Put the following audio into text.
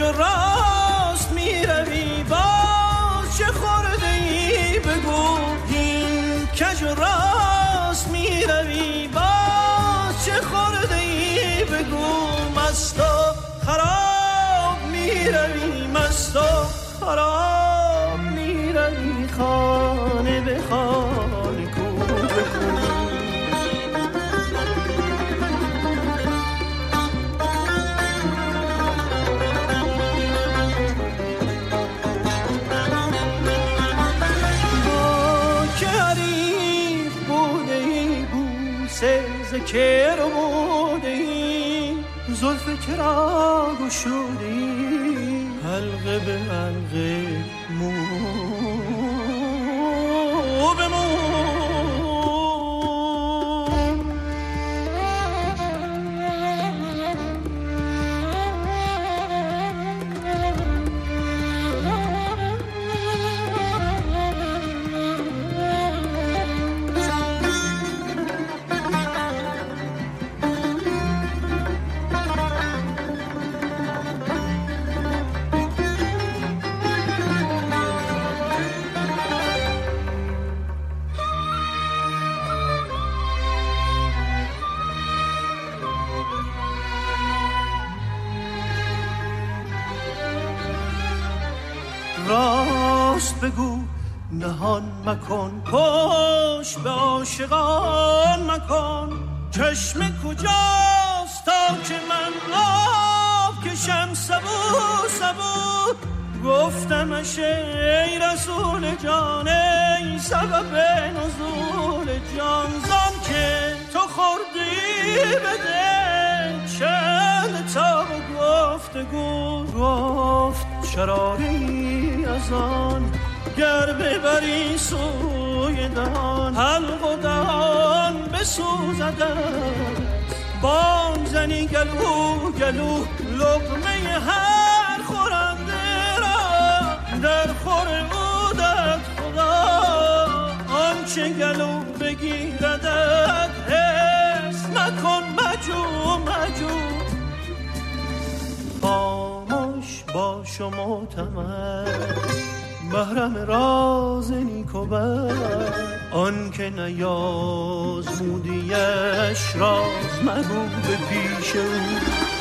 و راست میروی باز چه خورده ای بگو این کج و راست میروی باز چه خورده ای بگو مست و خراب میروی مست و خراب میروی خانه به خانه کو به کو که رو بودی زلف که را گشودی حلقه به حلقه مو به مو راست بگو نهان مکن پشت به عاشقان مکن چشم کجاست تا که من آب کشم سبو سبو گفتمش ای رسول جان ای سبب نزول جان زان که تو خوردی بده چند تا گفتگو گفت شراری از آن گر ببری سوی دهان حلق و دهان بسوزدت بانگ زنی گلو گلو لقمه هر خورنده را در خور او داد خدا آنچه گلو بگیردت حس نکن مجو مجو خاموش باش و معتمد محرم راز نیکو بد آن که نیازمودیش راز مگو به پیش او